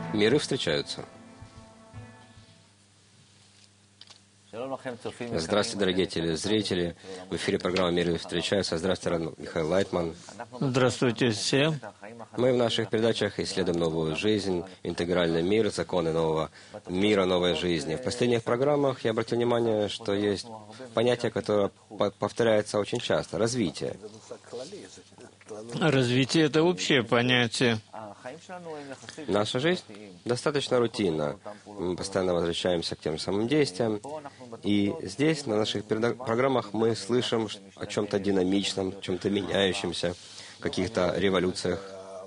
Миры встречаются. Здравствуйте, дорогие телезрители. В эфире программа «Миры встречаются». Здравствуйте, Рав Михаил Лайтман. Здравствуйте всем. Мы в наших передачах исследуем новую жизнь, интегральный мир, законы нового мира, новой жизни. В последних программах я обратил внимание, что есть понятие, которое повторяется очень часто — развитие. Развитие — это общее понятие. Наша жизнь достаточно рутинна. Мы постоянно возвращаемся к тем же самым действиям. И здесь, на наших программах, мы слышим о чем-то динамичном, чем-то меняющемся, каких-то революциях.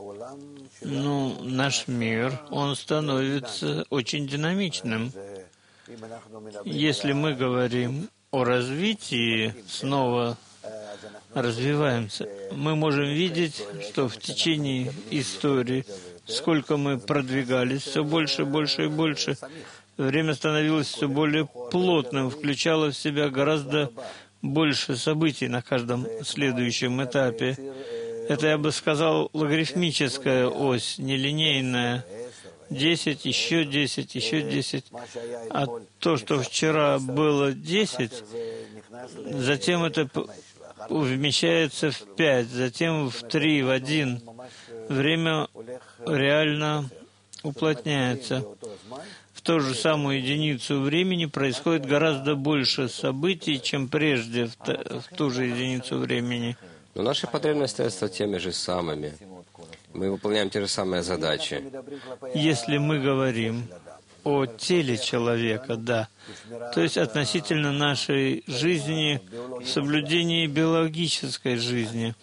Наш мир, он становится очень динамичным. Если мы говорим о развитии, снова развиваемся, мы можем видеть, что в течение истории, сколько мы продвигались, все больше, больше и больше, время становилось все более плотным, включало в себя гораздо больше событий на каждом следующем этапе. Это, я бы сказал, логарифмическая ось, нелинейная. 10, еще 10, еще 10. А то, что вчера было 10, затем это вмещается в 5, затем в 3, в 1. Время реально уплотняется. В ту же самую единицу времени происходит гораздо больше событий, чем прежде в ту же единицу времени. Но наши потребности остаются теми же самыми. Мы выполняем те же самые задачи. Если мы говорим о теле человека, да, то есть относительно нашей жизни, соблюдении биологической жизни.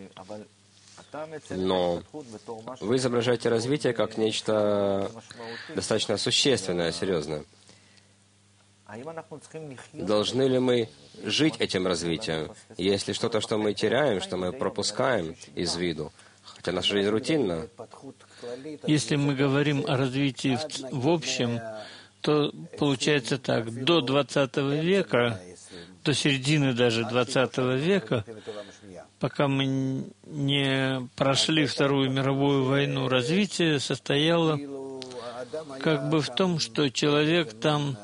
Но вы изображаете развитие как нечто достаточно существенное, серьезное. Должны ли мы жить этим развитием? Есть ли что-то, что мы теряем, что мы пропускаем из виду? Хотя наша жизнь рутинна. Если мы говорим о развитии в общем, то получается так. До 20 века, до середины даже 20 века, пока мы не прошли Вторую мировую войну, развитие состояло как бы в том, что человек там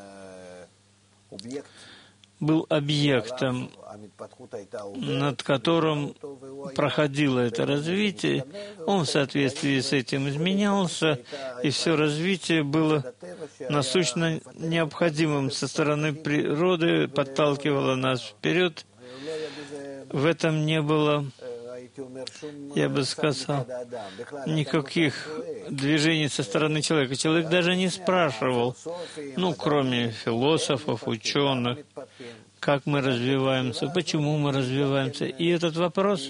был объектом, над которым проходило это развитие. Он в соответствии с этим изменялся, и все развитие было насущно необходимым со стороны природы, подталкивало нас вперед. В этом не было, я бы сказал, никаких движений со стороны человека. Человек даже не спрашивал, кроме философов, ученых, как мы развиваемся, почему мы развиваемся. И этот вопрос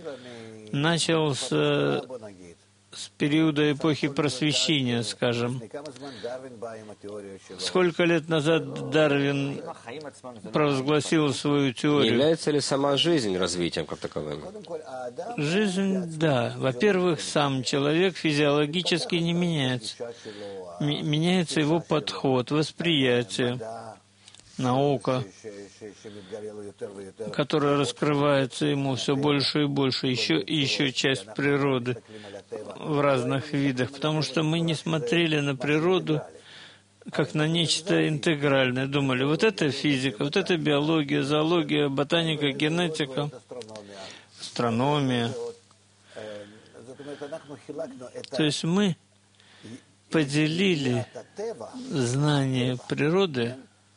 начался с периода эпохи Просвещения, скажем. Сколько лет назад Дарвин провозгласил свою теорию? Не является ли сама жизнь развитием как таковым? Жизнь, да. Во-первых, сам человек физиологически не меняется. Меняется его подход, восприятие, наука, которая раскрывается ему все больше и больше, еще и еще часть природы в разных видах, потому что мы не смотрели на природу как на нечто интегральное. Думали, вот это физика, вот это биология, зоология, ботаника, генетика, астрономия. То есть мы поделили знание природы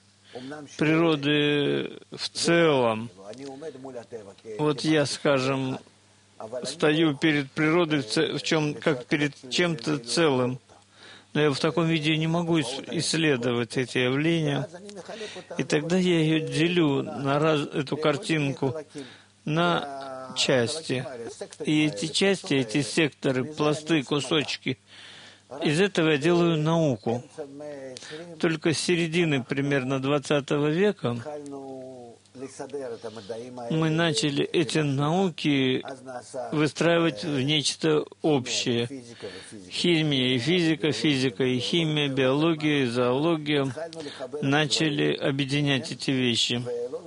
в целом. Вот я, скажем, стою перед природой как перед чем-то целым. Но я в таком виде не могу исследовать эти явления. И тогда я ее делю эту картинку на части. И эти части, эти секторы, пласты, кусочки, из этого я делаю науку. Только с середины примерно 20 века мы начали эти науки выстраивать в нечто общее. Химия и физика, физика и химия, биология и зоология начали объединять эти вещи.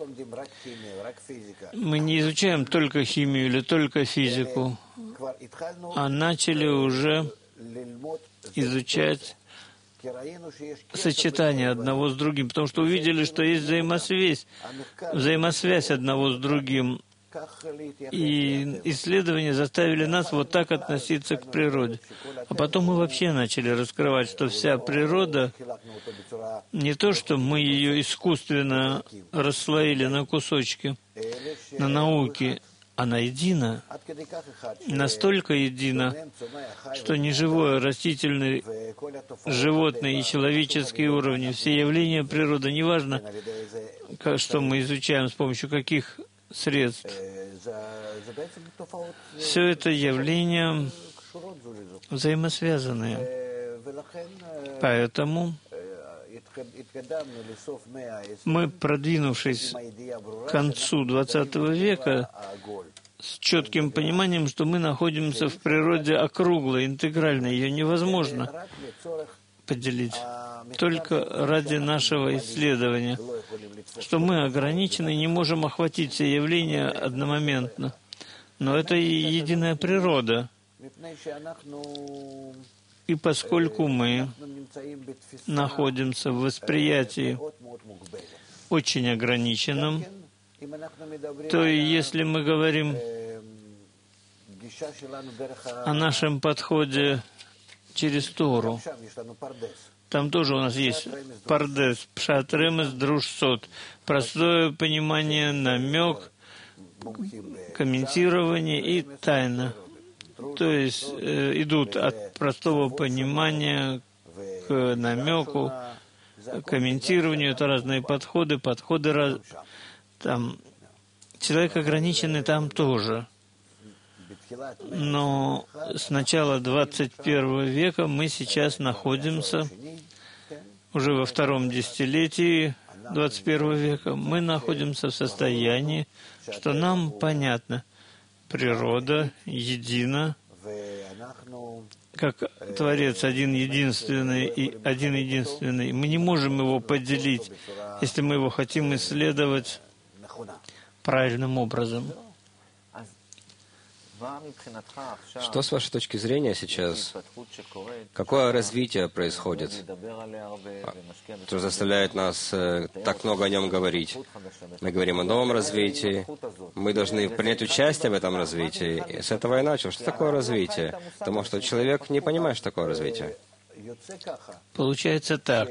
Мы не изучаем только химию или только физику, а начали уже изучать сочетание одного с другим, потому что увидели, что есть взаимосвязь одного с другим. И исследования заставили нас вот так относиться к природе. А потом мы вообще начали раскрывать, что вся природа, не то, что мы ее искусственно расслоили на кусочки, на науки, она едина, настолько едина, что неживое, растительное, животное и человеческие уровни, все явления природы, неважно, что мы изучаем, с помощью каких средств, все это явления взаимосвязанные. Поэтому мы, продвинувшись к концу XX века, с четким пониманием, что мы находимся в природе округлой, интегральной, ее невозможно поделить. Только ради нашего исследования, что мы ограничены и не можем охватить все явления одномоментно. Но это и единая природа. И поскольку мы находимся в восприятии очень ограниченном, то и если мы говорим о нашем подходе через Тору, там тоже у нас есть пардес, пшат, ремес, друш, сот, простое понимание, намек, комментирование и тайна. То есть идут от простого понимания к намеку, комментированию. Это разные подходы там человек ограниченный там тоже. Но с начала 21 века мы сейчас находимся уже во втором десятилетии 21 века. Мы находимся в состоянии, что нам понятно, природа едина, как Творец один-единственный. Мы не можем его поделить, если мы его хотим исследовать правильным образом. Что, с вашей точки зрения, сейчас? Какое развитие происходит, что заставляет нас так много о нем говорить? Мы говорим о новом развитии. Мы должны принять участие в этом развитии. И с этого я начал. Что такое развитие? Потому что человек не понимает, что такое развитие. Получается так.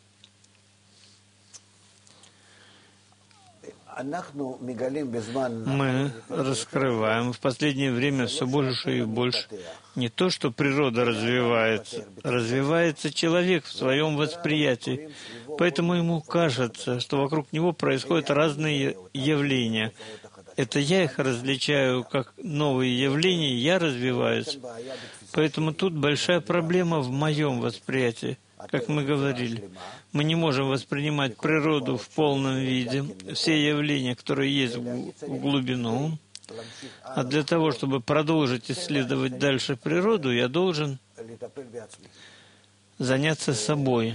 Мы раскрываем в последнее время все больше и больше не то, что природа развивается человек в своем восприятии. Поэтому ему кажется, что вокруг него происходят разные явления. Это я их различаю как новые явления, я развиваюсь. Поэтому тут большая проблема в моем восприятии. Как мы говорили, мы не можем воспринимать природу в полном виде, все явления, которые есть в глубину. А для того, чтобы продолжить исследовать дальше природу, я должен заняться собой.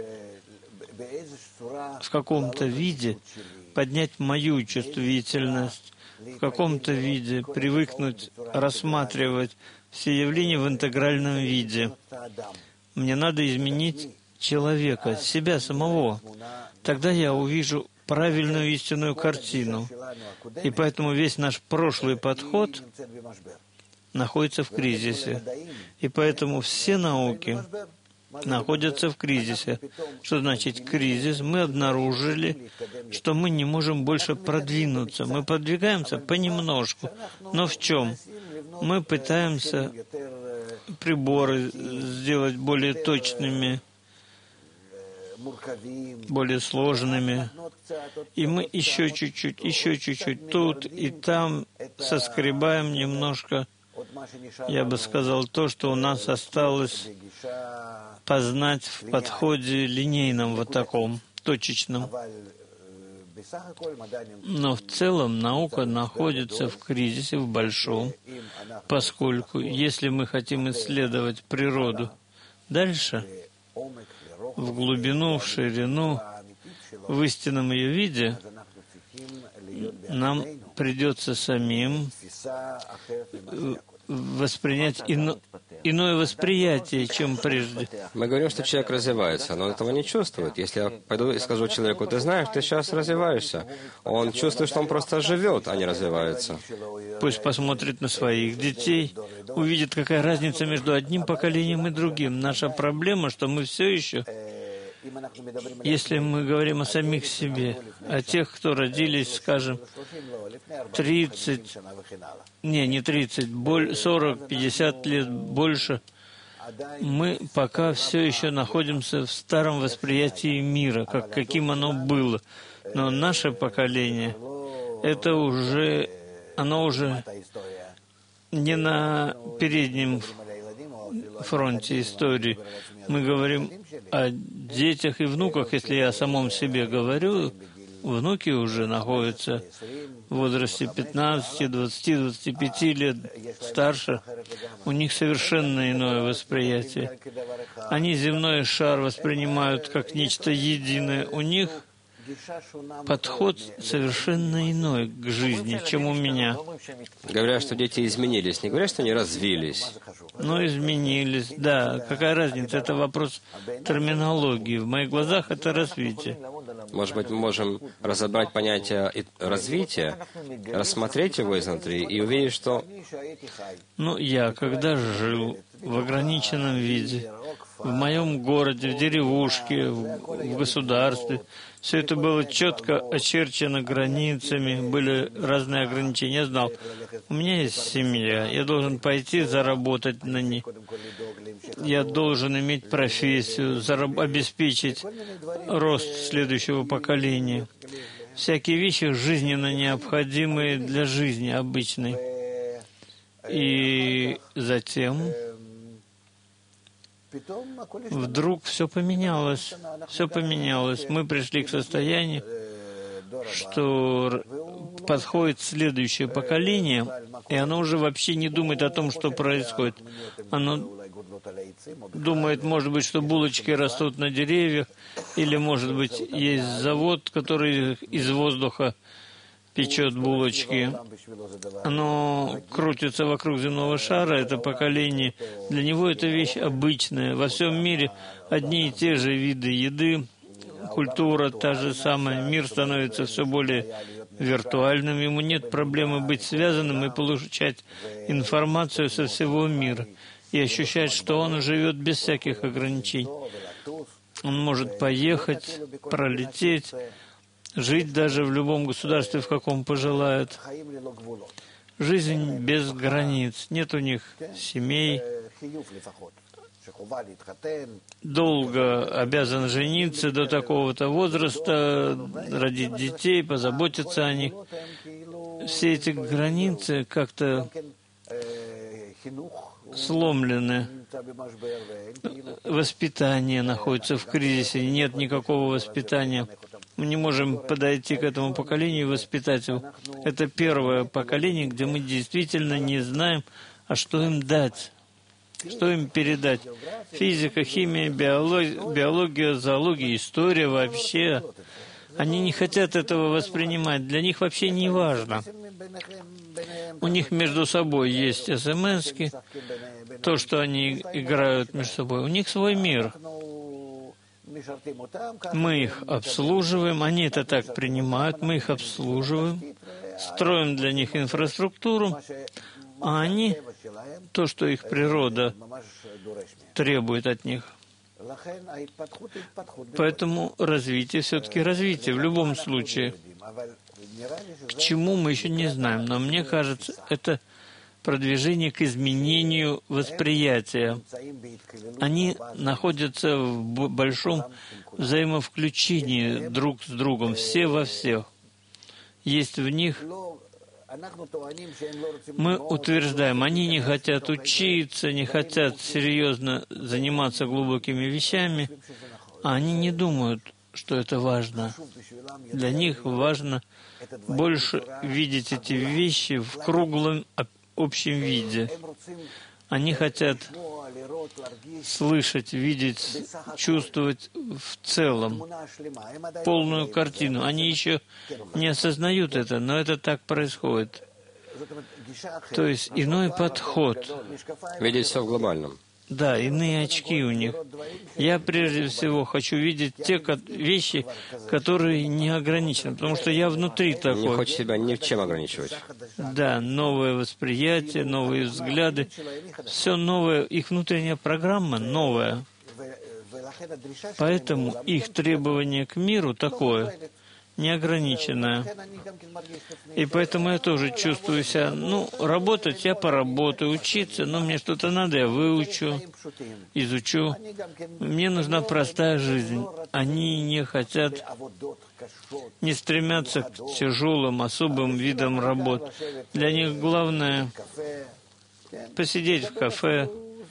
В каком-то виде поднять мою чувствительность, в каком-то виде привыкнуть рассматривать все явления в интегральном виде. Мне надо изменить человека, себя самого. Тогда я увижу правильную истинную картину. И поэтому весь наш прошлый подход находится в кризисе. И поэтому все науки находятся в кризисе. Что значит кризис? Мы обнаружили, что мы не можем больше продвинуться. Мы продвигаемся понемножку. Но в чем? Мы пытаемся приборы сделать более точными, более сложными. И мы еще чуть-чуть тут и там соскребаем немножко, я бы сказал, то, что у нас осталось познать в подходе линейном, вот таком, точечном. Но в целом наука находится в кризисе, в большом, поскольку если мы хотим исследовать природу дальше, в глубину, в ширину, в истинном ее виде, нам придется самим воспринять иное восприятие, чем прежде. Мы говорим, что человек развивается, но он этого не чувствует. Если я пойду и скажу человеку, ты знаешь, ты сейчас развиваешься, он чувствует, что он просто живет, а не развивается. Пусть посмотрит на своих детей, увидит, какая разница между одним поколением и другим. Наша проблема, что мы все еще, если мы говорим о самих себе, о тех, кто родились, скажем, 30, не 30, 40, 50 лет больше, мы пока все еще находимся в старом восприятии мира, каким оно было. Но наше поколение, оно уже не на переднем фронте истории. Мы говорим о детях и внуках. Если я о самом себе говорю, внуки уже находятся в возрасте 15, 20, 25 лет, старше. У них совершенно иное восприятие. Они земной шар воспринимают как нечто единое. У них подход совершенно иной к жизни, чем у меня. Говорят, что дети изменились, не говорят, что они развились. Но изменились, да. Какая разница? Это вопрос терминологии. В моих глазах это развитие. Может быть, мы можем разобрать понятие развития, рассмотреть его изнутри и увидеть, что... Я когда жил в ограниченном виде, в моем городе, в деревушке, в государстве, все это было четко очерчено границами, были разные ограничения. Я знал, у меня есть семья, я должен пойти заработать на ней. Я должен иметь профессию, обеспечить рост следующего поколения. Всякие вещи жизненно необходимые для жизни обычной. И затем вдруг все поменялось. Все поменялось. Мы пришли к состоянию, что подходит следующее поколение, и оно уже вообще не думает о том, что происходит. Оно думает, может быть, что булочки растут на деревьях, или, может быть, есть завод, который из воздуха печет булочки. Оно крутится вокруг земного шара, это поколение. Для него это вещь обычная. Во всем мире одни и те же виды еды, культура та же самая. Мир становится все более виртуальным. Ему нет проблемы быть связанным и получать информацию со всего мира. И ощущать, что он живет без всяких ограничений. Он может поехать, пролететь, жить даже в любом государстве, в каком пожелает. Жизнь без границ. Нет у них семей. Долго обязан жениться до такого-то возраста, родить детей, позаботиться о них. Все эти границы как-то сломлены. Воспитание находится в кризисе, нет никакого воспитания. Мы не можем подойти к этому поколению и воспитать его. Это первое поколение, где мы действительно не знаем, а что им дать, что им передать. Физика, химия, биология, зоология, история вообще. Они не хотят этого воспринимать, для них вообще не важно. У них между собой есть СМСки, то, что они играют между собой. У них свой мир. Мы их обслуживаем, они это так принимают, мы их обслуживаем, строим для них инфраструктуру, а они то, что их природа требует от них. Поэтому развитие все-таки развитие в любом случае. К чему мы еще не знаем, но мне кажется, это продвижение к изменению восприятия. Они находятся в большом взаимовключении друг с другом, все во всех. Есть в них... Мы утверждаем, они не хотят учиться, не хотят серьезно заниматься глубокими вещами, а они не думают, что это важно. Для них важно больше видеть эти вещи в круглом общем виде. Они хотят слышать, видеть, чувствовать в целом полную картину. Они еще не осознают это, но это так происходит. То есть иной подход. Видеть все в глобальном. Да, иные очки у них. Я прежде всего хочу видеть те вещи, которые не ограничены, потому что я внутри такой. Не хочет себя ни в чем ограничивать. Да, новое восприятие, новые взгляды, все новое, их внутренняя программа новая. Поэтому их требование к миру такое, неограниченное. И поэтому я тоже чувствую себя, работать я поработаю, учиться, мне что-то надо, я выучу, изучу. Мне нужна простая жизнь. Они не хотят, не стремятся к тяжелым, особым видам работ. Для них главное посидеть в кафе.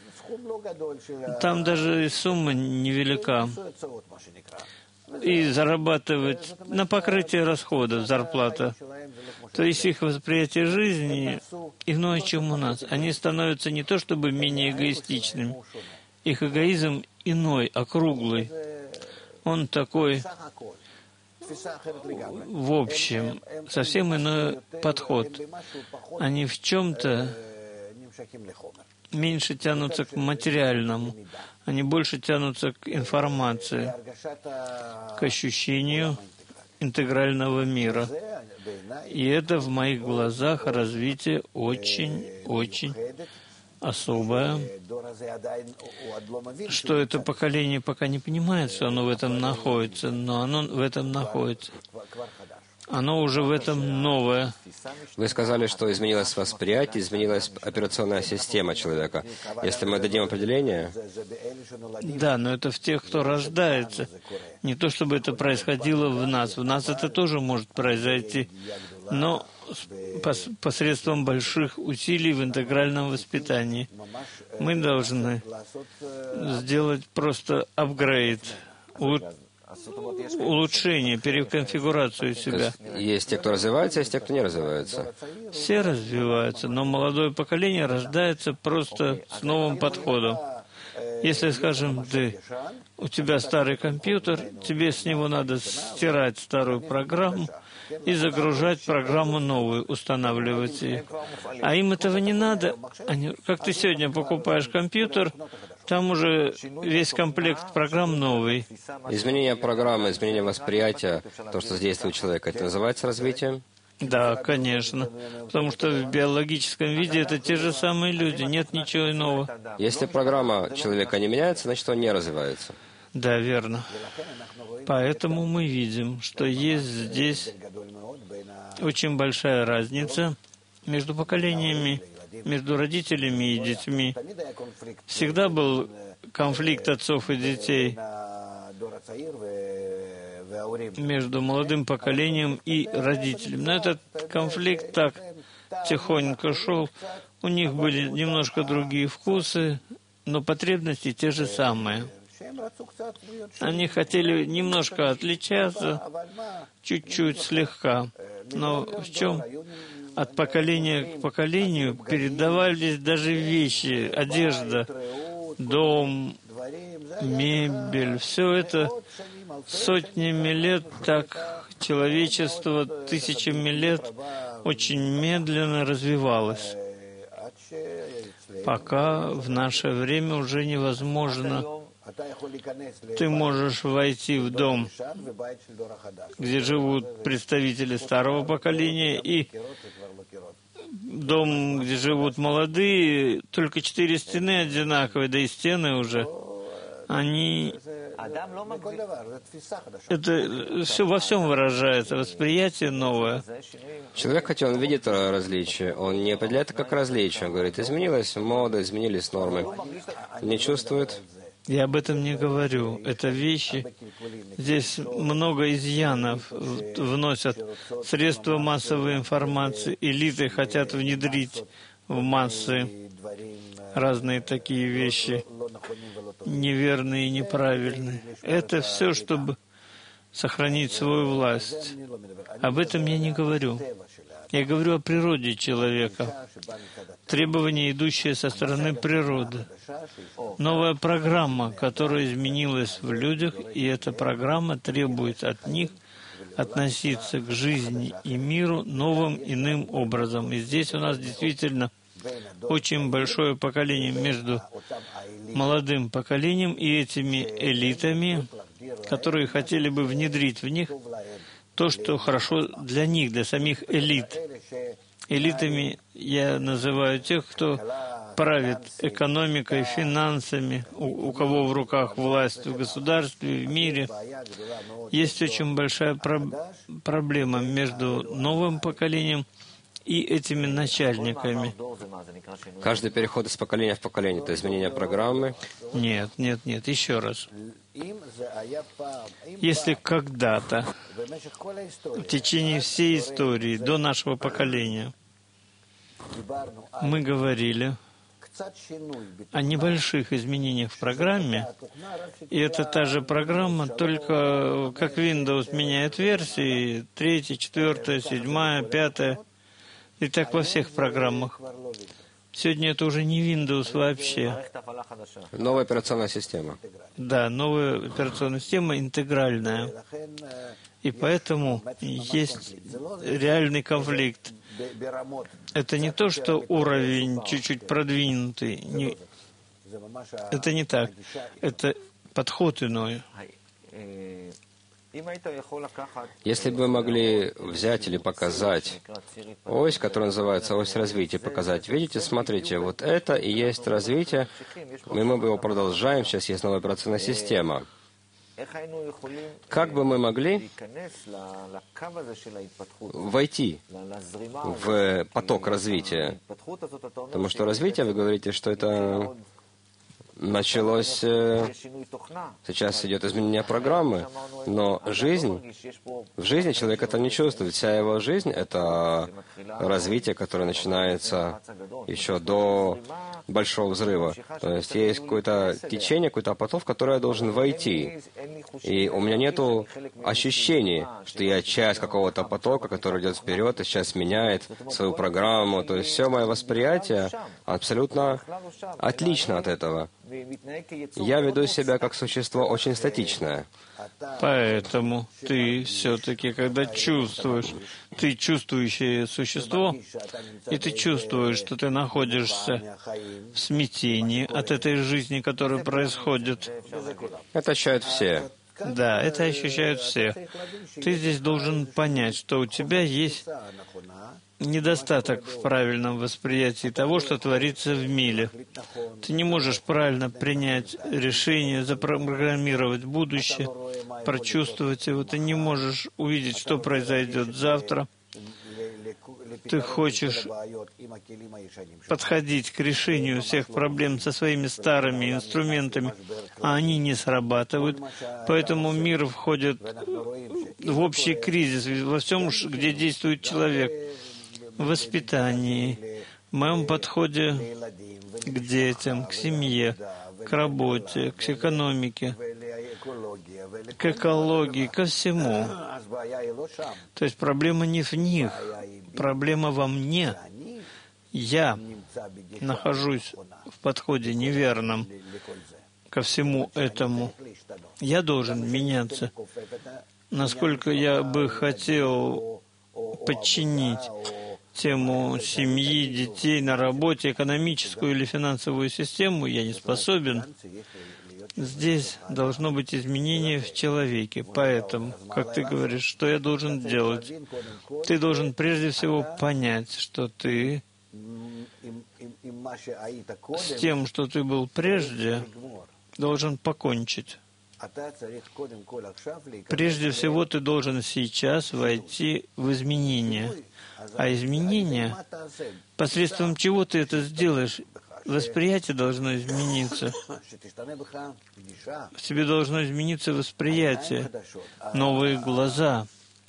Там даже и сумма невелика. И зарабатывать на покрытие расходов, зарплата. То есть их восприятие жизни иное, чем у нас. Они становятся не то чтобы менее эгоистичными. Их эгоизм иной, округлый. Он такой, в общем, совсем иной подход. Они в чем-то меньше тянутся к материальному, они больше тянутся к информации, к ощущению интегрального мира. И это в моих глазах развитие очень особое, что это поколение пока не понимает, что оно в этом находится, но оно в этом находится. Оно уже в этом новое. Вы сказали, что изменилось восприятие, изменилась операционная система человека. Если мы дадим определение... Да, но это в тех, кто рождается. Не то, чтобы это происходило в нас. В нас это тоже может произойти. Но посредством больших усилий в интегральном воспитании. Мы должны сделать просто апгрейд, улучшение, переконфигурацию себя. Есть те, кто развивается, есть те, кто не развивается. Все развиваются, но молодое поколение рождается просто с новым подходом. Если, скажем, у тебя старый компьютер, тебе с него надо стирать старую программу и загружать программу новую, устанавливать ее. А им этого не надо. Как ты сегодня покупаешь компьютер, там уже весь комплект программ новый. Изменение программы, изменение восприятия, то, что задействует человека, это называется развитием? Да, конечно. Потому что в биологическом виде это те же самые люди, нет ничего иного. Если программа человека не меняется, значит, он не развивается. Да, верно. Поэтому мы видим, что есть здесь очень большая разница между поколениями, между родителями и детьми. Всегда был конфликт отцов и детей между молодым поколением и родителями. Но этот конфликт так тихонько шел. У них были немножко другие вкусы, но потребности те же самые. Они хотели немножко отличаться, чуть-чуть, слегка. Но в чем от поколения к поколению передавались даже вещи, одежда, дом, мебель. Все это сотнями лет, так человечество тысячами лет очень медленно развивалось, пока в наше время уже невозможно. Ты можешь войти в дом, где живут представители старого поколения, и дом, где живут молодые, только 4 стены одинаковые, да и стены уже. Это все во всем выражается, восприятие новое. Человек, хотя он видит различия, он не определяет это как различие. Он говорит, изменилась мода, изменились нормы. Не чувствует. Я об этом не говорю. Это вещи. Здесь много изъянов вносят средства массовой информации. Элиты хотят внедрить в массы разные такие вещи, неверные и неправильные. Это все, чтобы сохранить свою власть. Об этом я не говорю. Я говорю о природе человека. Требования, идущие со стороны природы. Новая программа, которая изменилась в людях, и эта программа требует от них относиться к жизни и миру новым, иным образом. И здесь у нас действительно очень большое поколение между молодым поколением и этими элитами, которые хотели бы внедрить в них то, что хорошо для них, для самих элит. Элитами я называю тех, кто правит экономикой, финансами, у кого в руках власть в государстве, в мире. Есть очень большая проблема между новым поколением и этими начальниками. Каждый переход из поколения в поколение — это изменение программы? Нет, еще раз. Если когда-то, в течение всей истории, до нашего поколения, мы говорили о небольших изменениях в программе, и это та же программа, только как Windows меняет версии, 3, 4, 7, 5, и так во всех программах. Сегодня это уже не Windows вообще. Новая операционная система. Да, новая операционная система интегральная. И поэтому есть реальный конфликт. Это не то, что уровень чуть-чуть продвинутый. Это не так. Это подход иной. Если бы вы могли взять или показать ось, которая называется ось развития, показать, видите, смотрите, вот это и есть развитие, мы его продолжаем, сейчас есть новая операционная система. Как бы мы могли войти в поток развития? Потому что развитие, вы говорите, что это началось, сейчас идет изменение программы, но в жизни человек это не чувствует. Вся его жизнь — это развитие, которое начинается еще до большого взрыва. То есть есть какое-то течение, какой-то поток, в который я должен войти. И у меня нет ощущения, что я часть какого-то потока, который идет вперед и сейчас меняет свою программу. То есть все мое восприятие абсолютно отлично от этого. Я веду себя как существо очень статичное. Поэтому ты все-таки, когда чувствуешь, ты чувствующее существо, и ты чувствуешь, что ты находишься в смятении от этой жизни, которая происходит. Это ощущают все. Да, это ощущают все. Ты здесь должен понять, что у тебя есть недостаток в правильном восприятии того, что творится в мире. Ты не можешь правильно принять решение, запрограммировать будущее, прочувствовать его. Ты не можешь увидеть, что произойдет завтра. Ты хочешь подходить к решению всех проблем со своими старыми инструментами, а они не срабатывают. Поэтому мир входит в общий кризис во всем, где действует человек. В воспитании, в моем подходе к детям, к семье, к работе, к экономике, к экологии, ко всему. То есть проблема не в них, проблема во мне. Я нахожусь в подходе неверном ко всему этому. Я должен меняться. Насколько я бы хотел подчинить тему семьи, детей на работе, экономическую или финансовую систему, я не способен. Здесь должно быть изменение в человеке. Поэтому, как ты говоришь, что я должен делать? Ты должен прежде всего понять, что ты с тем, что ты был прежде, должен покончить. Прежде всего, ты должен сейчас войти в изменения. А изменения, посредством чего ты это сделаешь? Восприятие должно измениться. В тебе должно измениться восприятие, новые глаза.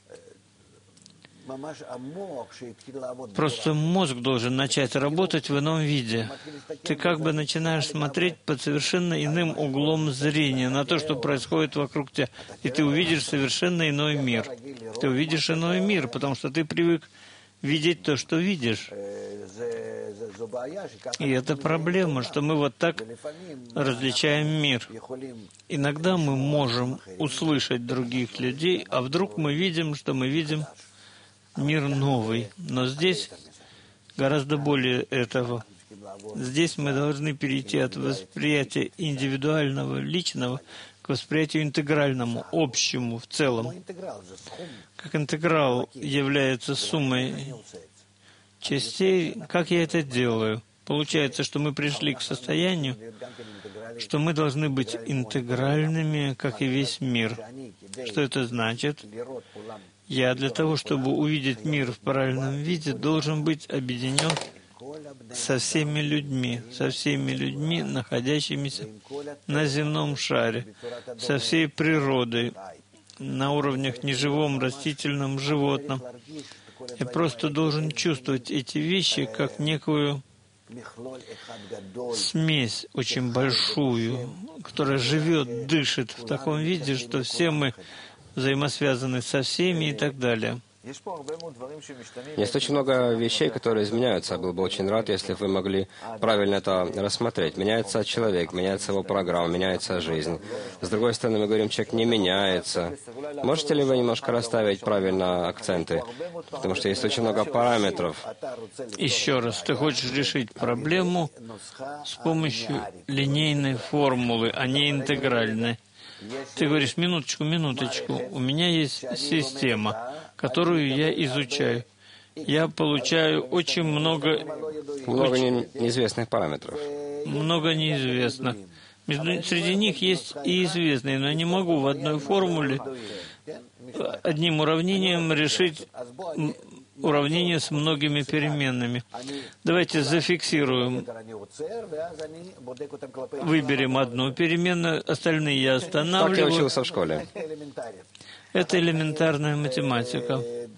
Просто мозг должен начать работать в ином виде. Ты как бы начинаешь смотреть под совершенно иным углом зрения на то, что происходит вокруг тебя. И ты увидишь совершенно иной мир. Ты увидишь иной мир, потому что ты привык видеть то, что видишь. И это проблема, что мы вот так различаем мир. Иногда мы можем услышать других людей, а вдруг мы видим, что мы видим мир новый. Но здесь гораздо более этого. Здесь мы должны перейти от восприятия индивидуального, личного, к восприятию интегральному, общему, в целом. Как интеграл является суммой частей, как я это делаю? Получается, что мы пришли к состоянию, что мы должны быть интегральными, как и весь мир. Что это значит? Я для того, чтобы увидеть мир в правильном виде, должен быть объединен со всеми людьми, находящимися на земном шаре, со всей природой, на уровнях неживом, растительном, животном. Я просто должен чувствовать эти вещи как некую смесь очень большую, которая живет, дышит в таком виде, что все мы взаимосвязаны со всеми и так далее. Есть очень много вещей, которые изменяются. Я был бы очень рад, если бы вы могли правильно это рассмотреть. Меняется человек, меняется его программа, меняется жизнь. С другой стороны, мы говорим, человек не меняется. Можете ли вы немножко расставить правильно акценты? Потому что есть очень много параметров. Еще раз, ты хочешь решить проблему с помощью линейной формулы, а не интегральной. Ты говоришь, минуточку, у меня есть система, которую я изучаю. Я получаю очень много неизвестных параметров. Много неизвестных. Среди них есть и известные, но я не могу в одной формуле одним уравнением решить уравнение с многими переменными. Давайте зафиксируем. Выберем одну переменную, остальные я останавливаю. Так я учился в школе. Это элементарная математика.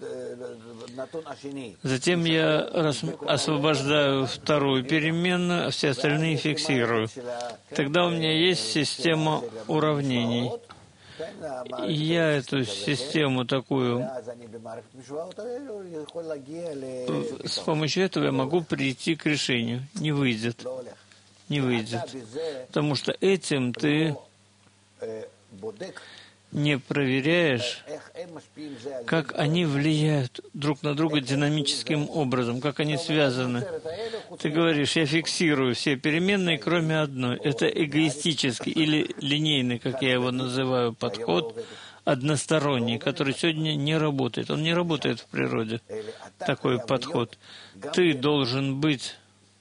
Затем я освобождаю вторую переменную, а все остальные фиксирую. Тогда у меня есть система уравнений. И я эту систему такую, с помощью этого я могу прийти к решению. Не выйдет. Не выйдет. Потому что этим ты не проверяешь, как они влияют друг на друга динамическим образом, как они связаны. Ты говоришь, я фиксирую все переменные, кроме одной. Это эгоистический или линейный, как я его называю, подход, односторонний, который сегодня не работает. Он не работает в природе, такой подход. Ты должен быть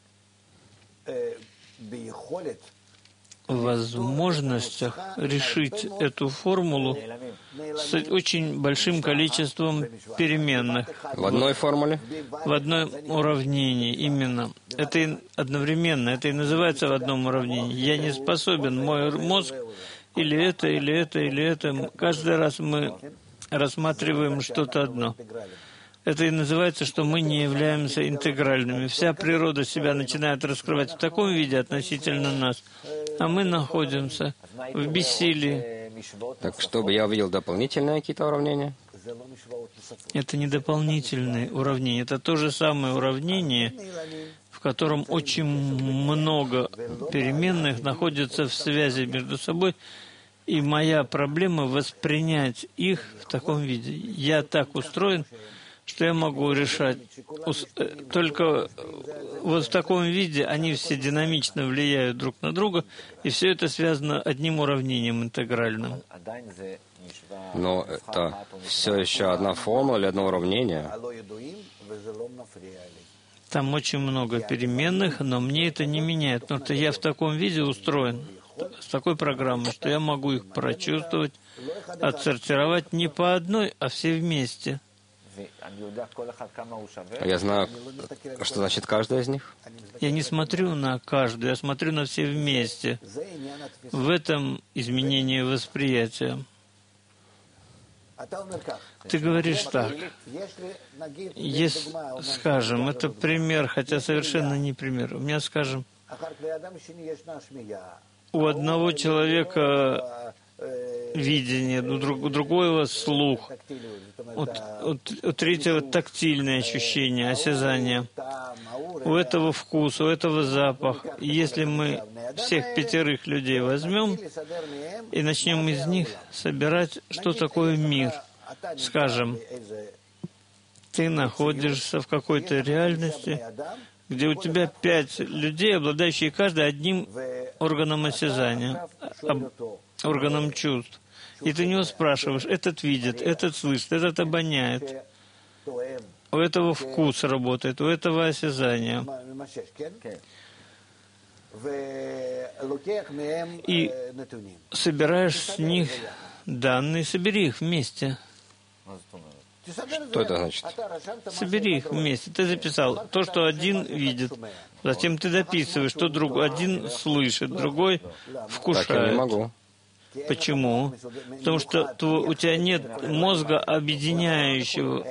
в возможностях решить эту формулу с очень большим количеством переменных. В одной формуле? В одном уравнении, именно. Это одновременно, это и называется в одном уравнении. Я не способен, мой мозг, или это, или это, или это. Каждый раз мы рассматриваем что-то одно. Это и называется, что мы не являемся интегральными. Вся природа себя начинает раскрывать в таком виде относительно нас, а мы находимся в бессилии. Так, чтобы я увидел дополнительные какие-то уравнения? Это не дополнительные уравнения, это то же самое уравнение, в котором очень много переменных находятся в связи между собой, и моя проблема воспринять их в таком виде. Я так устроен, что я могу решать. Только вот в таком виде они все динамично влияют друг на друга, и все это связано одним уравнением интегральным. Но это все еще одна формула или одно уравнение? Там очень много переменных, но мне это не меняет, потому что я в таком виде устроен, с такой программой, что я могу их прочувствовать, отсортировать не по одной, а все вместе. Я знаю, что значит каждая из них? Я не смотрю на каждую, я смотрю на все вместе. В этом изменение восприятия. Ты говоришь так. Если, скажем, это пример, хотя совершенно не пример. У меня, скажем, у одного человека видение, у другого слух, у третьего тактильное ощущение, осязание, у этого вкус, у этого запах. И если мы всех 5 людей возьмем и начнем из них собирать, что такое мир, скажем, ты находишься в какой-то реальности, где у тебя 5 людей, обладающие каждый одним органом осязания, органом чувств. И ты него спрашиваешь, этот видит, этот слышит, этот обоняет. У этого вкус работает, у этого осязание. И собираешь с них данные, собери их вместе. Что это значит? Собери их вместе. Ты записал то, что один видит. Затем ты дописываешь, что один слышит, другой вкушает. Так я не могу. Почему? Потому что у тебя нет мозга объединяющего.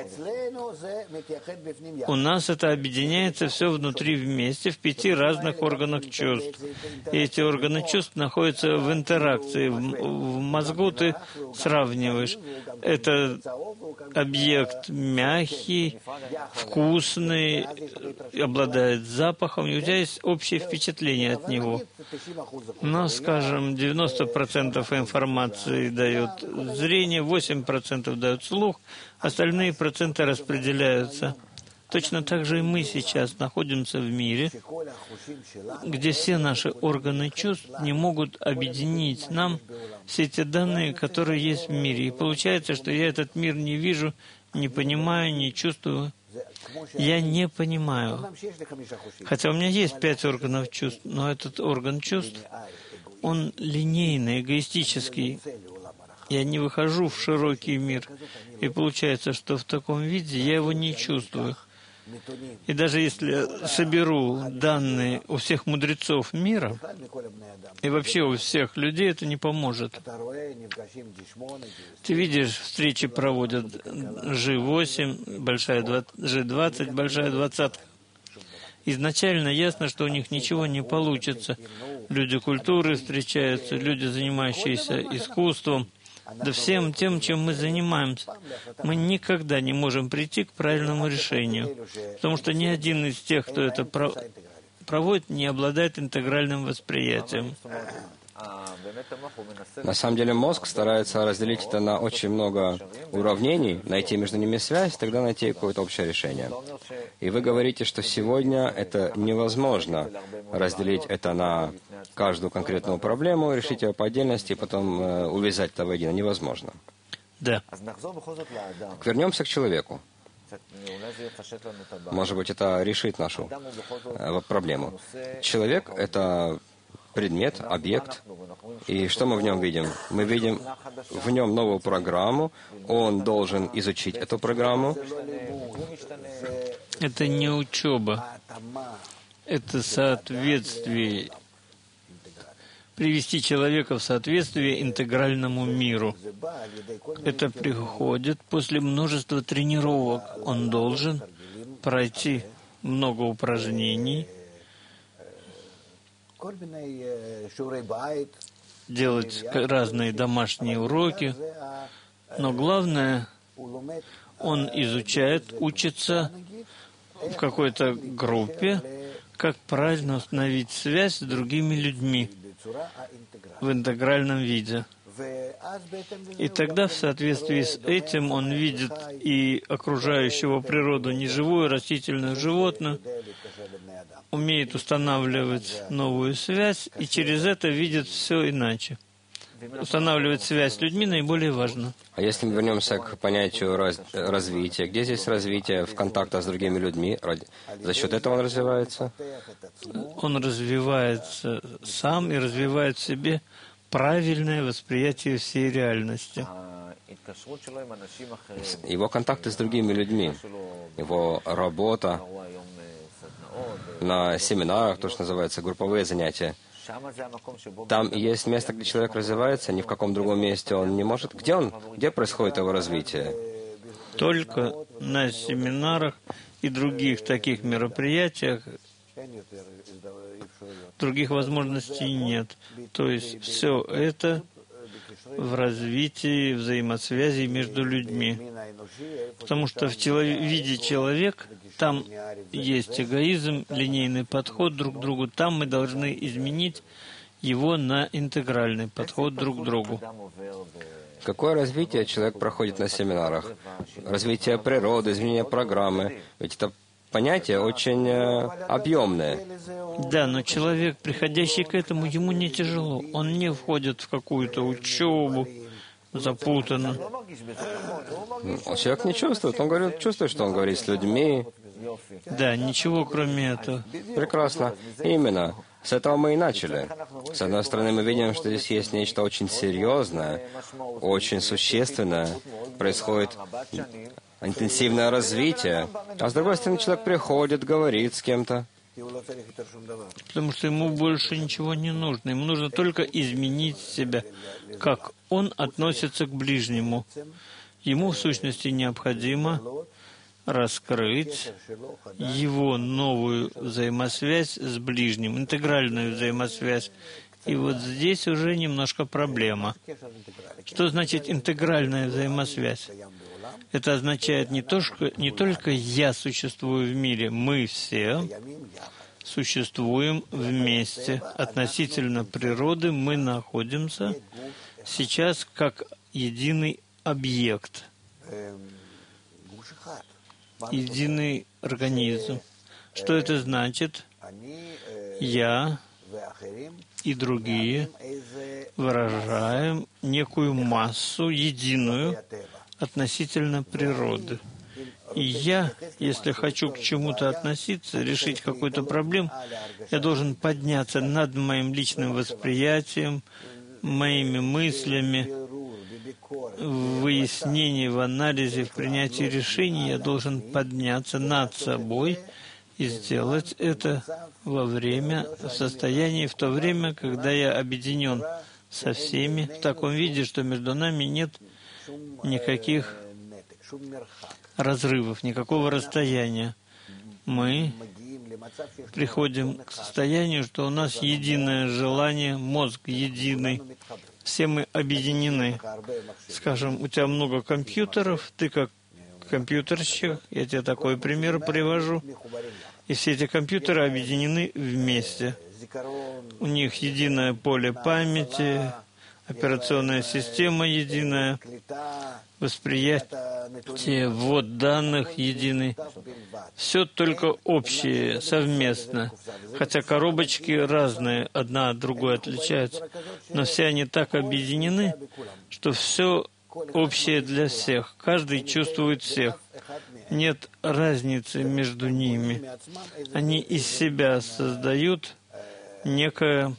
У нас это объединяется все внутри вместе, в 5 разных органах чувств. И эти органы чувств находятся в интеракции. В мозгу ты сравниваешь. Это объект мягкий, вкусный, обладает запахом, и у тебя есть общее впечатление от него. Но, скажем, 90% информации дает зрение, 8% дает слух, остальные проценты распределяются. Точно так же и мы сейчас находимся в мире, где все наши органы чувств не могут объединить нам все те данные, которые есть в мире. И получается, что я этот мир не вижу, не понимаю, не чувствую. Я не понимаю. Хотя у меня есть 5 органов чувств, но этот орган чувств, он линейный, эгоистический. Я не выхожу в широкий мир. И получается, что в таком виде я его не чувствую. И даже если я соберу данные у всех мудрецов мира, и вообще у всех людей, это не поможет. Ты видишь, встречи проводят G8, большая G20, большая 20. Изначально ясно, что у них ничего не получится. Люди культуры встречаются, люди, занимающиеся искусством. Да всем тем, чем мы занимаемся, мы никогда не можем прийти к правильному решению. Потому что ни один из тех, кто это проводит, не обладает интегральным восприятием. На самом деле мозг старается разделить это на очень много уравнений, найти между ними связь, тогда найти какое-то общее решение. И вы говорите, что сегодня это невозможно разделить это на каждую конкретную проблему, решить ее по отдельности и потом увязать это воедино. Невозможно. Да. Вернемся к человеку. Может быть, это решит нашу проблему. Человек — это предмет, объект. И что мы в нем видим? Мы видим в нем новую программу. Он должен изучить эту программу. Это не учеба. Это соответствие. Привести человека в соответствие интегральному миру. Это приходит после множества тренировок. Он должен пройти много упражнений, делать разные домашние уроки, но главное, он изучает, учится в какой-то группе, как правильно установить связь с другими людьми в интегральном виде. И тогда в соответствии с этим он видит и окружающего природу, неживую, растительную, животную, умеет устанавливать новую связь, и через это видит все иначе. Устанавливать связь с людьми наиболее важно. А если мы вернемся к понятию развития, где здесь развитие в контактах с другими людьми? За счет этого он развивается? Он развивается сам и развивает в себе правильное восприятие всей реальности. Его контакты с другими людьми, его работа на семинарах, то, что называется, групповые занятия. Там есть место, где человек развивается, ни в каком другом месте он не может. Где происходит его развитие? Только на семинарах и других таких мероприятиях. Других возможностей нет. То есть все это в развитии взаимосвязи между людьми. Потому что в виде человек там есть эгоизм, линейный подход друг к другу. Там мы должны изменить его на интегральный подход друг к другу. Какое развитие человек проходит на семинарах? Развитие природы, изменение программы. Ведь это понятие очень объемное. Да, но человек, приходящий к этому, ему не тяжело. Он не входит в какую-то учебу, запутанно. Человек не чувствует. Он говорит, чувствует, что он говорит с людьми. Да, ничего кроме этого. Прекрасно. Именно. С этого мы и начали. С одной стороны, мы видим, что здесь есть нечто очень серьезное, очень существенное. Происходит интенсивное развитие. А с другой стороны, человек приходит, говорит с кем-то. Потому что ему больше ничего не нужно. Ему нужно только изменить себя, как он относится к ближнему. Ему, в сущности, необходимо раскрыть его новую взаимосвязь с ближним, интегральную взаимосвязь. И вот здесь уже немножко проблема. Что значит интегральная взаимосвязь? Это означает не только «я существую в мире», мы все существуем вместе. Относительно природы мы находимся сейчас как единый объект, единый организм. Что это значит? Я и другие выражаем некую массу, единую, относительно природы. И я, если хочу к чему-то относиться, решить какую-то проблему, я должен подняться над моим личным восприятием, моими мыслями, в выяснении, в анализе, в принятии решений. Я должен подняться над собой и сделать это во время, в состоянии, в то время, когда я объединен со всеми в таком виде, что между нами нет никаких разрывов, никакого расстояния. Мы приходим к состоянию, что у нас единое желание, мозг единый, все мы объединены. Скажем, у тебя много компьютеров, ты как компьютерщик, я тебе такой пример привожу, и все эти компьютеры объединены вместе. У них единое поле памяти, операционная система единая, восприятие, ввод данных единый. Все только общее, совместно. Хотя коробочки разные, одна от другой отличаются, но все они так объединены, что все общее для всех. Каждый чувствует всех. Нет разницы между ними. Они из себя создают некую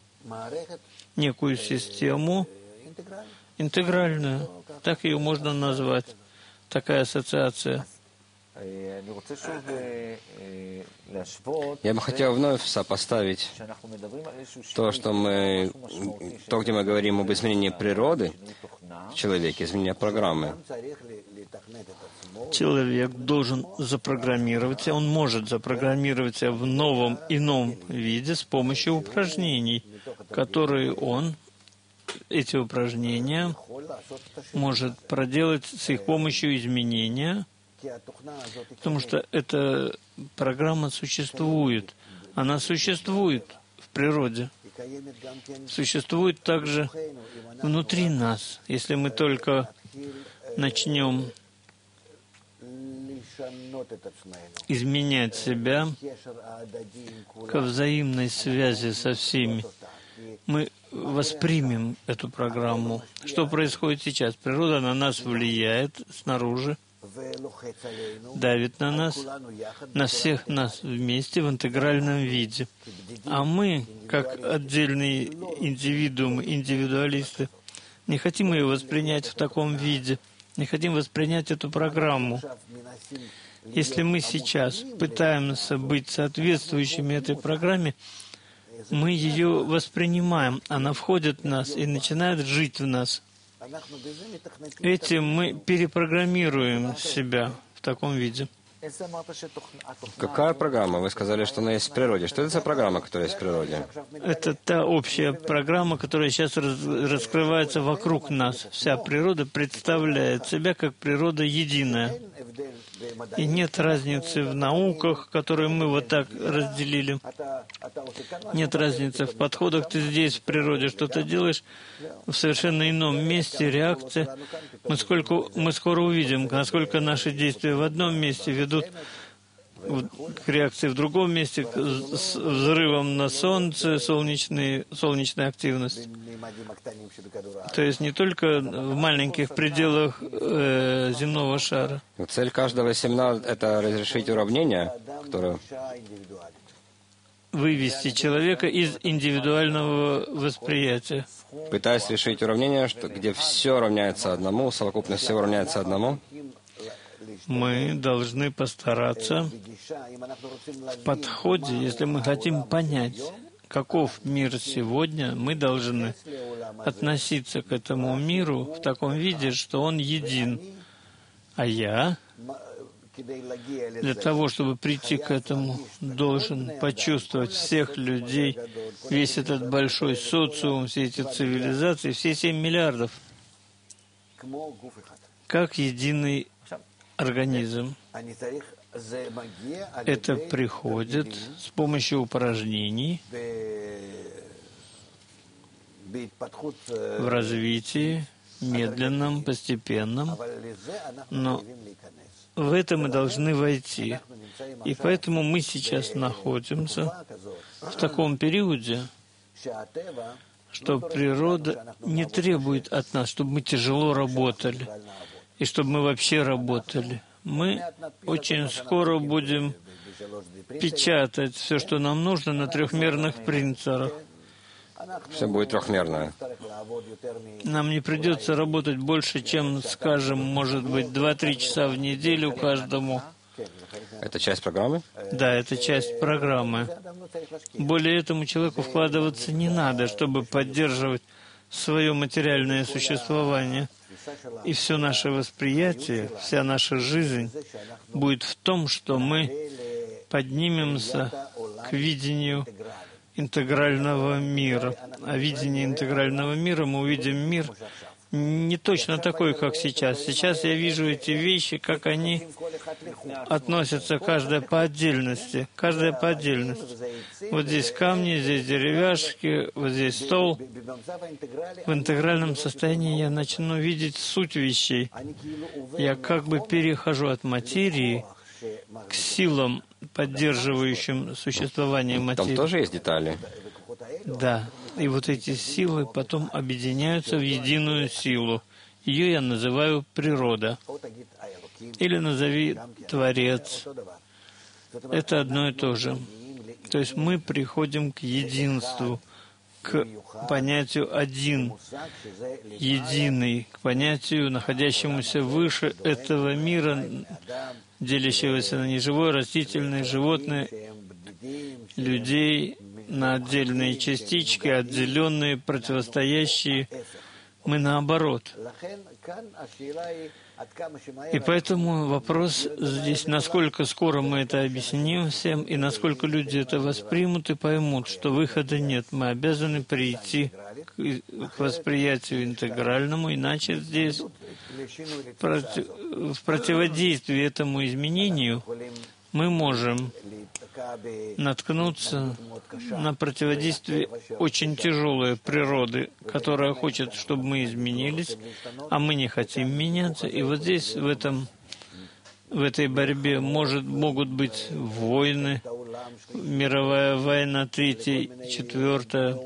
систему интегральную. Так ее можно назвать. Такая ассоциация. Я бы хотел вновь сопоставить то, где мы говорим об изменении природы в человеке, изменении программы. Человек должен запрограммироваться, он может запрограммироваться в новом, ином виде с помощью упражнений, которые эти упражнения может проделать с их помощью изменения, потому что эта программа существует. Она существует в природе. Существует также внутри нас. Если мы только начнем изменять себя ко взаимной связи со всеми, мы воспримем эту программу. Что происходит сейчас? Природа на нас влияет снаружи, давит на нас, на всех нас вместе в интегральном виде. А мы, как отдельные индивидуумы, индивидуалисты, не хотим ее воспринять в таком виде, не хотим воспринять эту программу. Если мы сейчас пытаемся быть соответствующими этой программе, мы ее воспринимаем, она входит в нас и начинает жить в нас. Этим мы перепрограммируем себя в таком виде. Какая программа? Вы сказали, что она есть в природе. Что это за программа, которая есть в природе? Это та общая программа, которая сейчас раскрывается вокруг нас. Вся природа представляет себя как природа единая. И нет разницы в науках, которые мы вот так разделили. Нет разницы в подходах. Ты здесь, в природе, что-то делаешь, в совершенно ином месте, реакция. Мы скоро увидим, насколько наши действия в одном месте ведут к реакции в другом месте, к взрывам на Солнце, солнечная активность. То есть не только в маленьких пределах земного шара. Цель каждого семена — это разрешить уравнение, которое... Вывести человека из индивидуального восприятия. Пытаясь решить уравнение, где все равняется одному, совокупность всего равняется одному, мы должны постараться в подходе, если мы хотим понять, каков мир сегодня, мы должны относиться к этому миру в таком виде, что он един. А я, для того, чтобы прийти к этому, должен почувствовать всех людей, весь этот большой социум, все эти цивилизации, все 7 миллиардов, как единый организм. Это приходит с помощью упражнений в развитии, медленном, постепенном, но в это мы должны войти. И поэтому мы сейчас находимся в таком периоде, что природа не требует от нас, чтобы мы тяжело работали, и чтобы мы вообще работали. Мы очень скоро будем печатать все, что нам нужно, на трехмерных принтерах. Все будет трехмерное. Нам не придется работать больше, чем, скажем, может быть, 2-3 часа в неделю каждому. Это часть программы? Да, это часть программы. Более этому человеку вкладываться не надо, чтобы поддерживать свое материальное существование. И все наше восприятие, вся наша жизнь будет в том, что мы поднимемся к видению интегрального мира. А видение интегрального мира мы увидим мир не точно такой, как сейчас. Сейчас я вижу эти вещи, как они относятся каждая по отдельности. Каждая по отдельности. Вот здесь камни, здесь деревяшки, вот здесь стол. В интегральном состоянии я начну видеть суть вещей. Я как бы перехожу от материи к силам, поддерживающим существование материи. Там тоже есть детали? Да. И вот эти силы потом объединяются в единую силу. Ее я называю природа. Или назови Творец. Это одно и то же. То есть мы приходим к единству, к понятию «один», «единый», к понятию, находящемуся выше этого мира, делящегося на неживое, растительное, животное, людей, на отдельные частички, отделенные, противостоящие. Мы наоборот. И поэтому вопрос здесь, насколько скоро мы это объясним всем, и насколько люди это воспримут и поймут, что выхода нет. Мы обязаны прийти к восприятию интегральному, иначе здесь в противодействии этому изменению мы можем наткнуться на противодействие очень тяжелой природы, которая хочет, чтобы мы изменились, а мы не хотим меняться. И вот здесь, в этой борьбе могут быть войны, мировая война, 3-я, 4-я,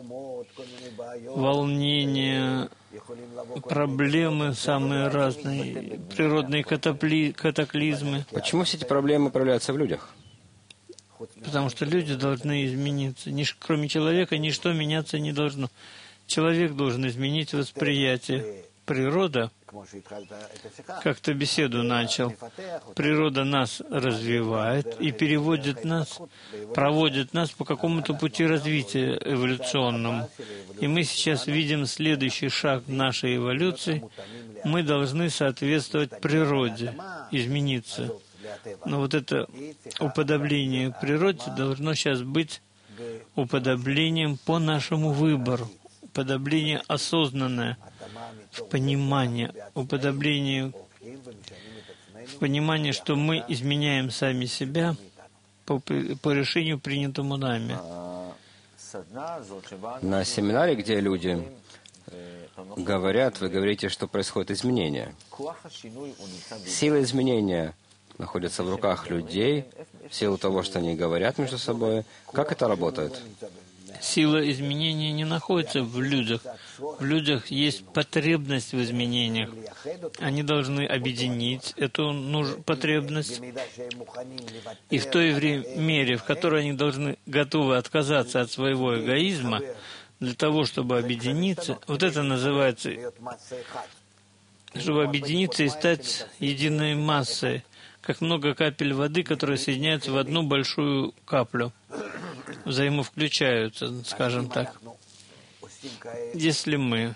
волнения, проблемы самые разные, природные катаклизмы. Почему все эти проблемы проявляются в людях? Потому что люди должны измениться. Кроме человека ничто меняться не должно. Человек должен изменить восприятие. Природа, как ты беседу начал, природа нас развивает и переводит нас, проводит нас по какому-то пути развития эволюционному. И мы сейчас видим следующий шаг нашей эволюции. Мы должны соответствовать природе, измениться. Но вот это уподобление природе должно сейчас быть уподоблением по нашему выбору, уподобление осознанное, в понимании, уподобление в понимании, что мы изменяем сами себя по решению, принятому нами. На семинаре, где люди говорят, вы говорите, что происходит изменение. Сила изменения находится в руках людей, в силу того, что они говорят между собой. Как это работает? Сила изменения не находится в людях. В людях есть потребность в изменениях. Они должны объединить эту потребность. И в той мере, в которой они должны готовы отказаться от своего эгоизма, для того, чтобы объединиться, вот это называется, чтобы объединиться и стать единой массой, как много капель воды, которые соединяются в одну большую каплю, взаимовключаются, скажем так. Если мы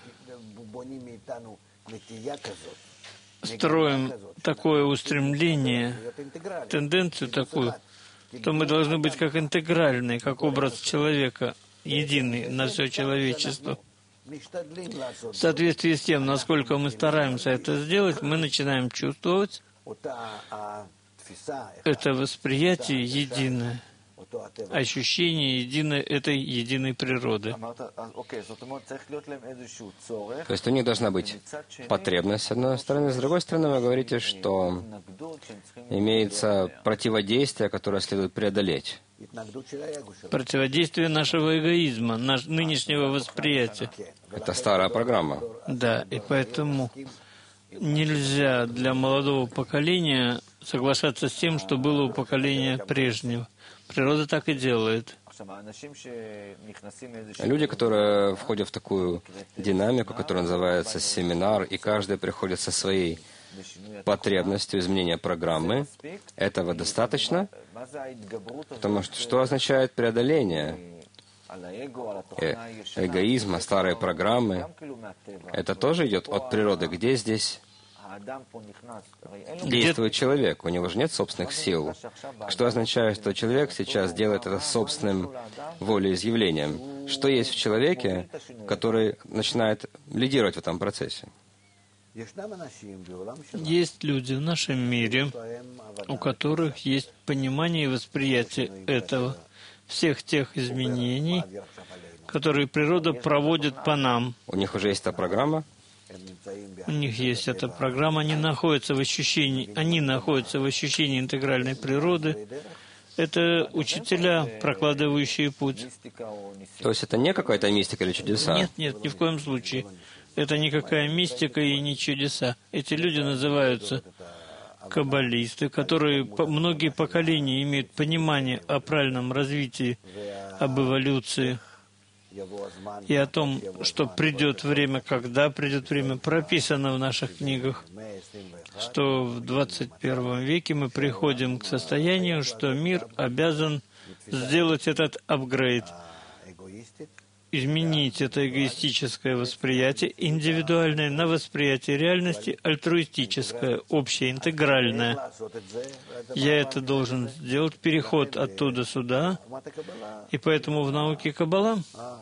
строим такое устремление, тенденцию такую, то мы должны быть как интегральные, как образ человека, единый на все человечество. В соответствии с тем, насколько мы стараемся это сделать, мы начинаем чувствовать это восприятие единое, ощущение единой этой единой природы. То есть у них должна быть потребность, с одной стороны. С другой стороны, вы говорите, что имеется противодействие, которое следует преодолеть. Противодействие нашего эгоизма, нынешнего восприятия. Это старая программа. Да, и поэтому нельзя для молодого поколения соглашаться с тем, что было у поколения прежнего. Природа так и делает. Люди, которые входят в такую динамику, которая называется семинар, и каждый приходит со своей потребностью изменения программы, этого достаточно? Потому что означает преодоление эгоизма, старой программы? Это тоже идет от природы. Где здесь действует человек? У него же нет собственных сил. Что означает, что человек сейчас делает это собственным волеизъявлением? Что есть в человеке, который начинает лидировать в этом процессе? Есть люди в нашем мире, у которых есть понимание и восприятие этого, всех тех изменений, которые природа проводит по нам. У них уже есть эта программа? У них есть эта программа, они находятся в ощущении интегральной природы. Это учителя, прокладывающие путь. То есть это не какая-то мистика или чудеса? Нет, ни в коем случае. Это никакая мистика и не чудеса. Эти люди называются каббалисты, которые многие поколения имеют понимание о правильном развитии, об эволюции и о том, что придет время, когда придет время, прописано в наших книгах, что в 21 веке мы приходим к состоянию, что мир обязан сделать этот апгрейд, изменить это эгоистическое восприятие, индивидуальное, на восприятие реальности, альтруистическое, общее, интегральное. Я это должен сделать, переход оттуда сюда, и поэтому в науке Каббала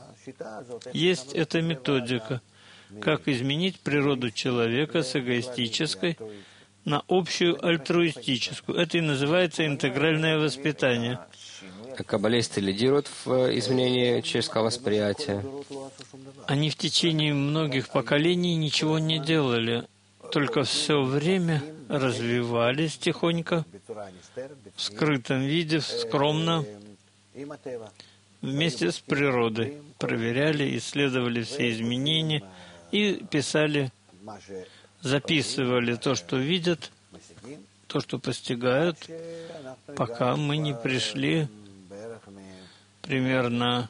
есть эта методика, как изменить природу человека с эгоистической на общую альтруистическую. Это и называется интегральное воспитание. Каббалисты лидируют в изменении человеческого восприятия. Они в течение многих поколений ничего не делали, только все время развивались тихонько, в скрытом виде, скромно, вместе с природой. Проверяли, исследовали все изменения и писали, записывали то, что видят, то, что постигают, пока мы не пришли примерно,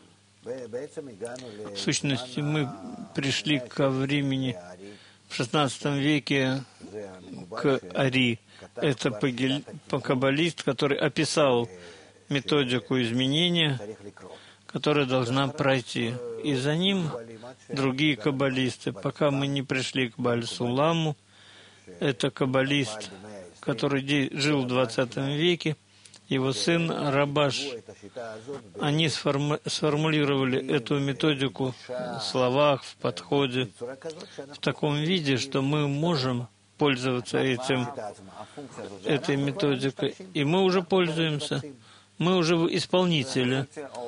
в сущности, мы пришли ко времени в XVI веке к Ари. Это каббалист, который описал методику изменения, которая должна пройти. И за ним другие каббалисты, пока мы не пришли к Бааль Суламу. Это каббалист который жил в 20 веке, его сын Рабаш, они сформулировали эту методику в словах, в подходе, в таком виде, что мы можем пользоваться этой методикой. И мы уже пользуемся. Мы уже исполнители.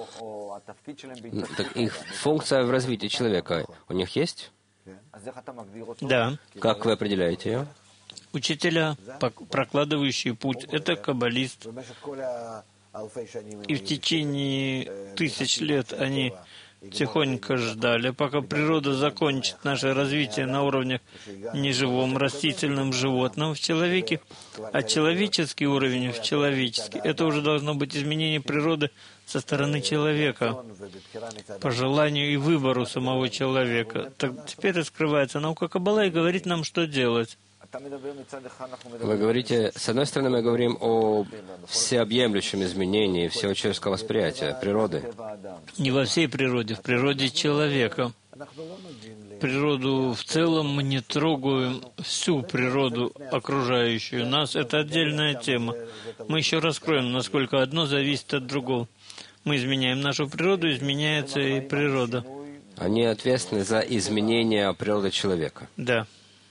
Так их функция в развитии человека у них есть? Да. Как вы определяете ее? Учителя, прокладывающие путь, это каббалист. И в течение 1000 лет они тихонько ждали, пока природа закончит наше развитие на уровнях неживом, растительном, животном в человеке, а человеческий уровень в человеческий. Это уже должно быть изменение природы со стороны человека, по желанию и выбору самого человека. Так теперь раскрывается наука Каббала и говорит нам, что делать. Вы говорите, с одной стороны, мы говорим о всеобъемлющем изменении всего человеческого восприятия, природы. Не во всей природе, в природе человека. Природу в целом мы не трогаем, всю природу, окружающую нас. Это отдельная тема. Мы еще раскроем, насколько одно зависит от другого. Мы изменяем нашу природу, изменяется и природа. Они ответственны за изменение природы человека. Да.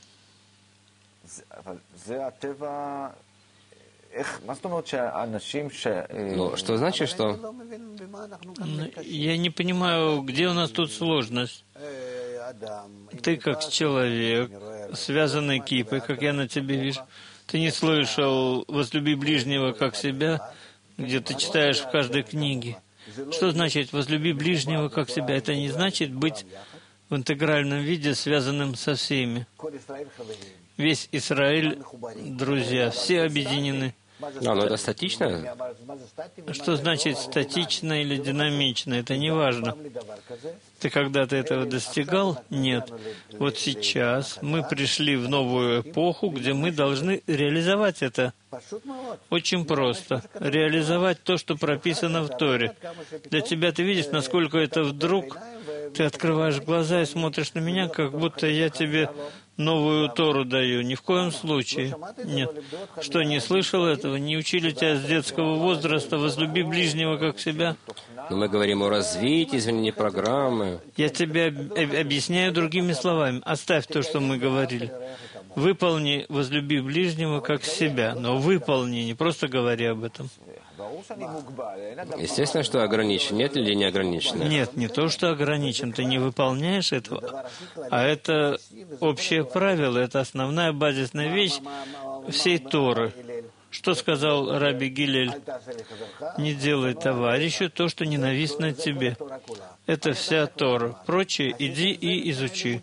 Ну, что значит, что... Я не понимаю, где у нас тут сложность. Ты как человек, связанный кипой, как я на тебе вижу. Ты не слышал «возлюби ближнего как себя», где ты читаешь в каждой книге. Что значит «возлюби ближнего как себя»? Это не значит быть в интегральном виде, связанным со всеми. Весь Израиль, друзья, все объединены. Но это статично? Что значит статично или динамично? Это не важно. Ты когда-то этого достигал? Нет. Вот сейчас мы пришли в новую эпоху, где мы должны реализовать это. Очень просто. Реализовать то, что прописано в Торе. Для тебя ты видишь, насколько это вдруг... Ты открываешь глаза и смотришь на меня, как будто я тебе новую Тору даю. Ни в коем случае. Нет. Что, не слышал этого? Не учили тебя с детского возраста? Возлюби ближнего как себя? Но мы говорим о развитии, изменении программы. Я тебе объясняю другими словами. Оставь то, что мы говорили. Выполни, возлюби ближнего как себя. Но выполни, не просто говори об этом. Естественно, что ограничен. Нет или не ограничено? Нет, не то, что ограничен. Ты не выполняешь этого. А это общее правило, это основная базисная вещь всей Торы. Что сказал Раби Гилель? Не делай товарищу то, что ненавистно тебе. Это вся Тора. Прочее иди и изучи.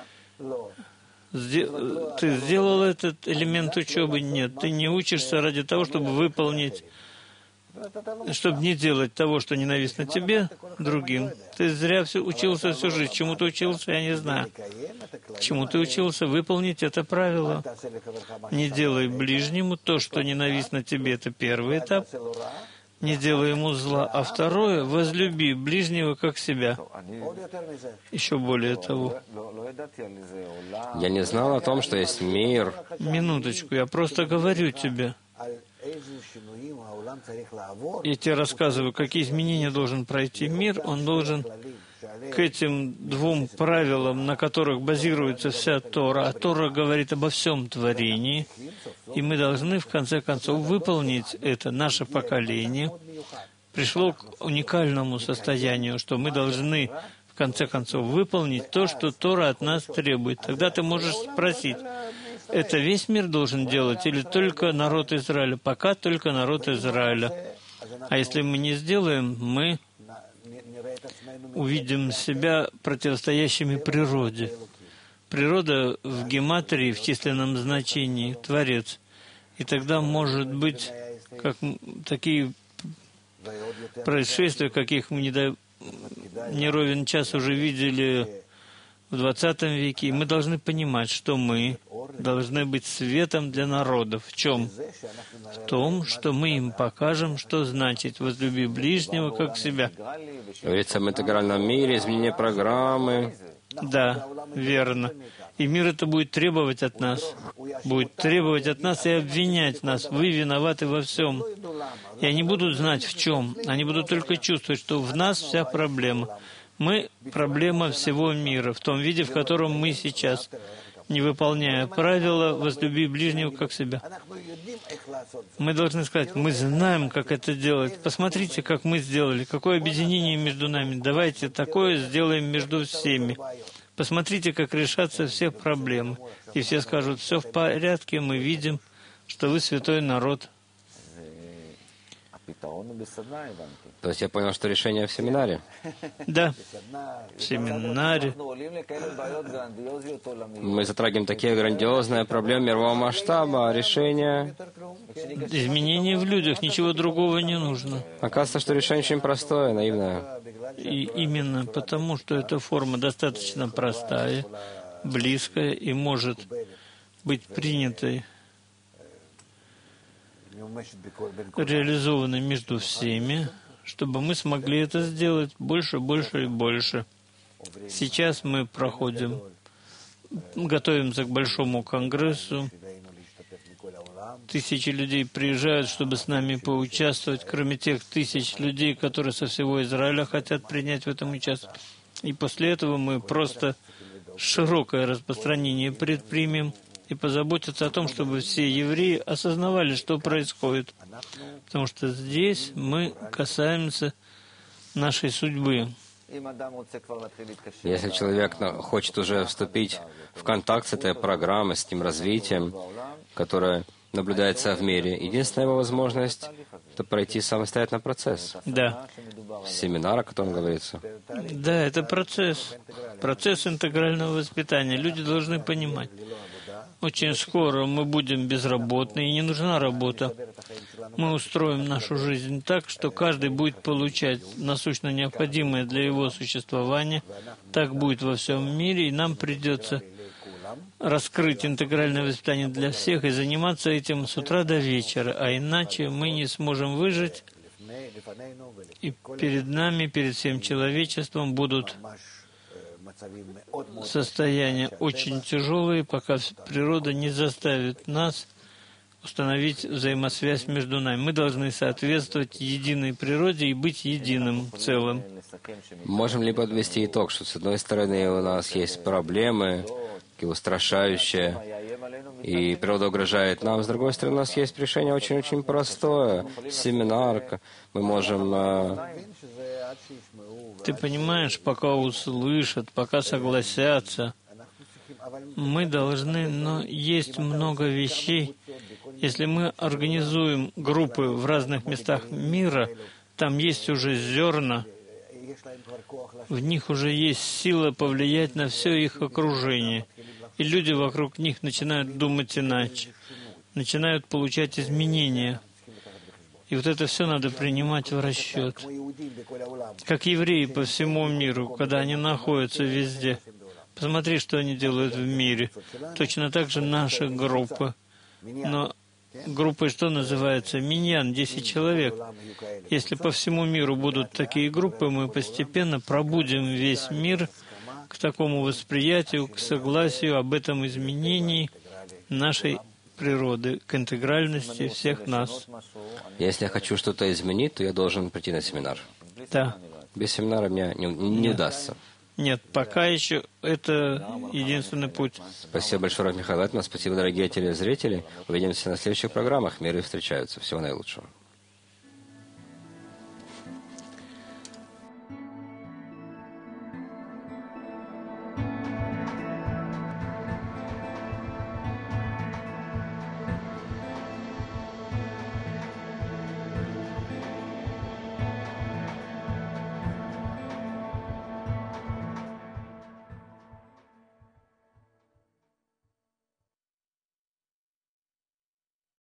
Ты сделал этот элемент учебы? Нет. Ты не учишься ради того, чтобы выполнить, чтобы не делать того, что ненавистно тебе, другим. Ты зря учился всю жизнь. Чему ты учился, я не знаю. Чему ты учился? Выполнить это правило. Не делай ближнему то, что ненавистно тебе. Это первый этап. Не делай ему зла. А второе — возлюби ближнего как себя. Еще более того. Я не знал о том, что есть мир. Минуточку, я просто говорю тебе. Я тебе рассказываю, какие изменения должен пройти мир. Он должен к этим двум правилам, на которых базируется вся Тора. А Тора говорит обо всем творении. И мы должны, в конце концов, выполнить это. Наше поколение пришло к уникальному состоянию, что мы должны, в конце концов, выполнить то, что Тора от нас требует. Тогда ты можешь спросить, это весь мир должен делать или только народ Израиля? Пока только народ Израиля. А если мы не сделаем, мы увидим себя противостоящими природе. Природа в гематрии, в численном значении, Творец. И тогда, может быть, как такие происшествия, каких мы не ровен час уже видели в 20 веке. И мы должны понимать, что мы должны быть светом для народов. В чем? В том, что мы им покажем, что значит «возлюби ближнего, как себя». Говорится об интегральном мире, изменение программы. Да, верно. И мир это будет требовать от нас. Будет требовать от нас и обвинять нас. Вы виноваты во всем. И они будут знать, в чем. Они будут только чувствовать, что в нас вся проблема. Мы — проблема всего мира, в том виде, в котором мы сейчас, не выполняя правила «возлюби ближнего, как себя». Мы должны сказать: мы знаем, как это делать. Посмотрите, как мы сделали, какое объединение между нами. Давайте такое сделаем между всеми. Посмотрите, как решатся все проблемы. И все скажут: все в порядке, мы видим, что вы святой народ. То есть я понял, что решение в семинаре? Да, в семинаре. Мы затрагиваем такие грандиозные проблемы мирового масштаба, а решение... Изменения в людях, ничего другого не нужно. Оказывается, что решение очень простое, наивное. И именно потому, что эта форма достаточно простая, близкая и может быть принятой, реализованной между всеми, чтобы мы смогли это сделать больше, больше и больше. Сейчас мы готовимся к большому конгрессу. Тысячи людей приезжают, чтобы с нами поучаствовать, кроме тех тысяч людей, которые со всего Израиля хотят принять в этом участие. И после этого мы просто широкое распространение предпримем и позаботиться о том, чтобы все евреи осознавали, что происходит. Потому что здесь мы касаемся нашей судьбы. Если человек хочет уже вступить в контакт с этой программой, с тем развитием, которое наблюдается в мире, единственная его возможность — это пройти самостоятельный процесс. Да. Семинар, о котором говорится. Да, это процесс. Процесс интегрального воспитания. Люди должны понимать. Очень скоро мы будем безработны, и не нужна работа. Мы устроим нашу жизнь так, что каждый будет получать насущно необходимое для его существования. Так будет во всем мире, и нам придется раскрыть интегральное воспитание для всех и заниматься этим с утра до вечера, а иначе мы не сможем выжить, и перед нами, перед всем человечеством будут состояния очень тяжелые, пока природа не заставит нас установить взаимосвязь между нами. Мы должны соответствовать единой природе и быть единым целым. Можем ли подвести итог, что с одной стороны у нас есть проблемы, такие устрашающие, и природа угрожает нам, с другой стороны у нас есть решение очень-очень простое, семинар, мы можем... Ты понимаешь, пока услышат, пока согласятся, мы должны, но есть много вещей. Если мы организуем группы в разных местах мира, там есть уже зерна, в них уже есть сила повлиять на все их окружение. И люди вокруг них начинают думать иначе, начинают получать изменения. И вот это все надо принимать в расчет. Как евреи по всему миру, когда они находятся везде. Посмотри, что они делают в мире. Точно так же наши группы. Но группой что называется? Миньян, 10 человек. Если по всему миру будут такие группы, мы постепенно пробудим весь мир к такому восприятию, к согласию об этом изменении нашей природы, к интегральности всех нас. Если я хочу что-то изменить, то я должен прийти на семинар. Да. Без семинара мне не удастся. Нет, пока еще это единственный путь. Спасибо большое, Рав Михаил Лайтман. Спасибо, дорогие телезрители. Увидимся на следующих программах. Миры встречаются. Всего наилучшего.